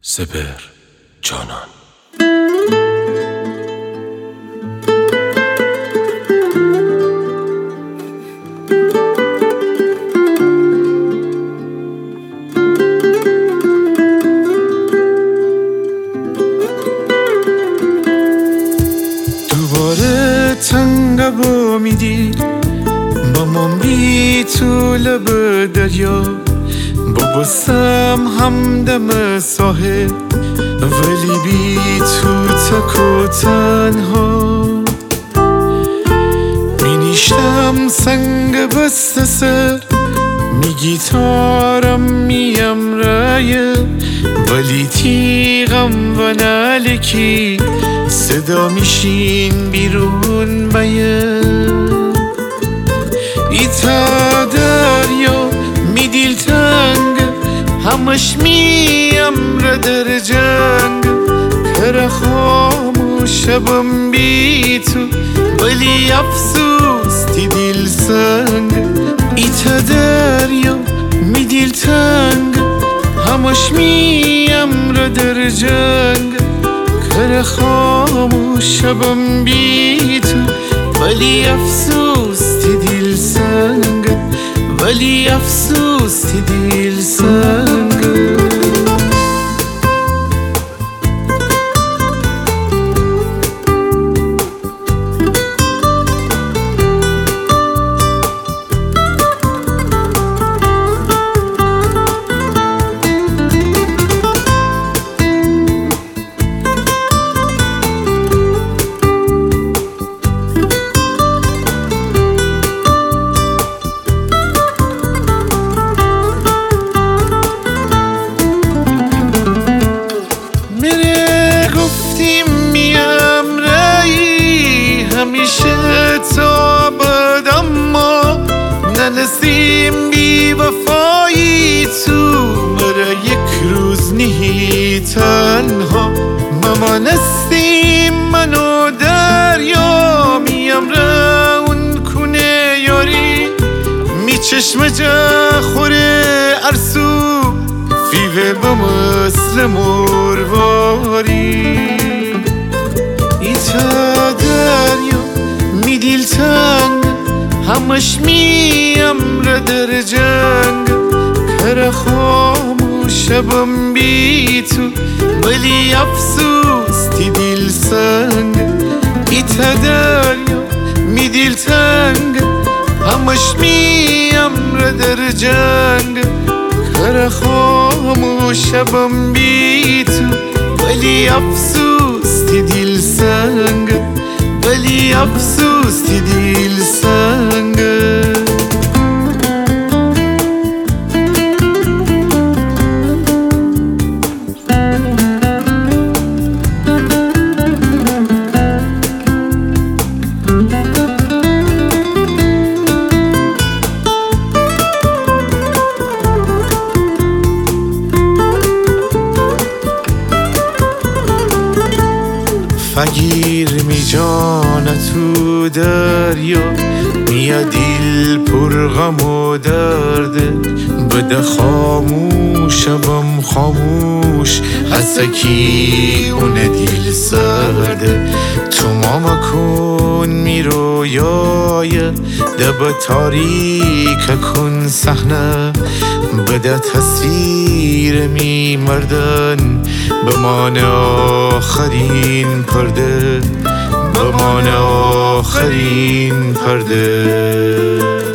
سپهر جانان. دوباره تنگ و میدی با من بی تو لب دریا، با بسم همدم ساحل ولی بی تو تک و تنها. می نیشتم سنگ بسته سر، می گیتارم میم رایه، ولی تیغم و نالکی صدا میشین بیرون بیه. ایتا دریا می دیل تنگ، همش میم را در جنگ، کر خاموشم بی تو ولی افسوس تی دیل سنگ. ایتا دریا می دیل تنگ، همش میم را در جنگ، کر خاموشم بی تو ولی افسوس تی دیل سنگ، ولی افسوس تی دیل سنگ. همیشه تا ابد اما ننسیم بی وفایی تو، مرا یک روز نهی تنها ممانستیم من و دریا. میم رون کنه یاری می چشم جا خوره ارسو فیوه با مثل مرواری. ایتا دریا می دیل تنگ، همش میم را در جنگ، کر خاموشم بی تو ولی افسوس تی دیل سنگ. ایتا دریا می دیل تنگ، همش میم را در جنگ، کر خاموشم بی تو ولی افسوس تی دیل سنگ، ولی افسوس تی دیل سنگ. فگیر می جان تو دریا، میا دیل پر غم و درده، بده خاموشم خاموش حسکی اون دیل سرده. تو ماما کن می رویای دب تاریک کن صحنه، بده تصویر می مردن بمان آخرین پرده، بمان آخرین پرده.